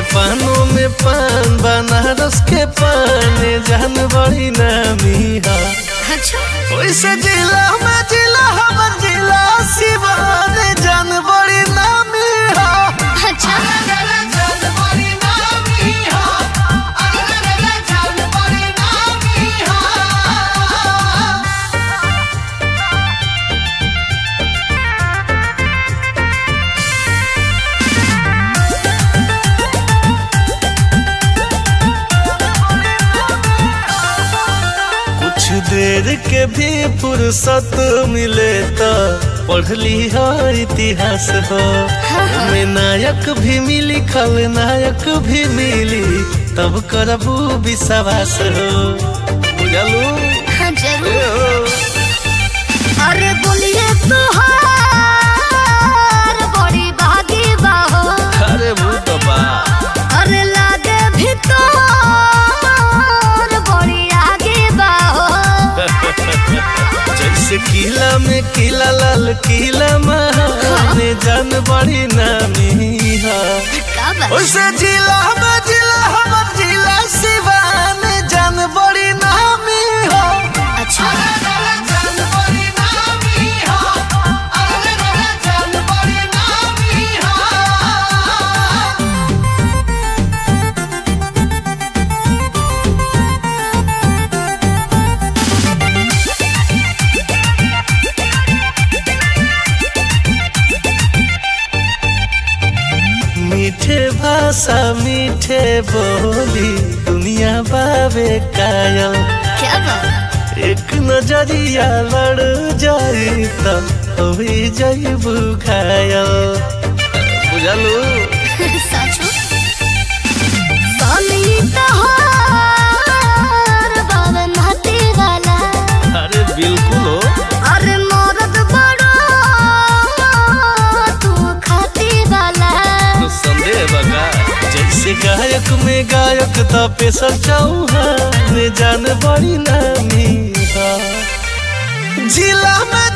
पानों में पान बनारस के पान जान बड़ी नामी हा। अच्छा वैसे जिला में जिला हमर जिला सिवान जान बड़ी नामी हा। अच्छा कुछ देर के भी फुर्सत मिले तो पढ़ लिहा इतिहास हो। में नायक भी मिली खलनायक भी मिली तब करबू विश्वास हो। बुझलू हाँ जरूर। अरे बोलिए तुहार बड़ी भागी बाहो। अरे वो तो बा अरे लागे भी तो बड़ी आगे बाहो। जैसे किला में किला लाल किला महाने जान बड़ी नामी हा। का बात? वैसे जिला में जिला हमर जिला सिवान जान बड़ी नामी हो। अच्छा मीठे भाषा मीठे बोली दुनिया बाबे कायल। क्या बात? एक नजरिया लड़ जाई तब होई जाइबू घायल। बुझलू साचो साली तहार बाबा नाते वाला। अरे बिल्कुल हो। अरे मर्द बड़ा तू खाते वाला। तो संदेह बगा जैसे गायक में गायक तो पेशर चौहान जान बड़ी नामी हा। जिला में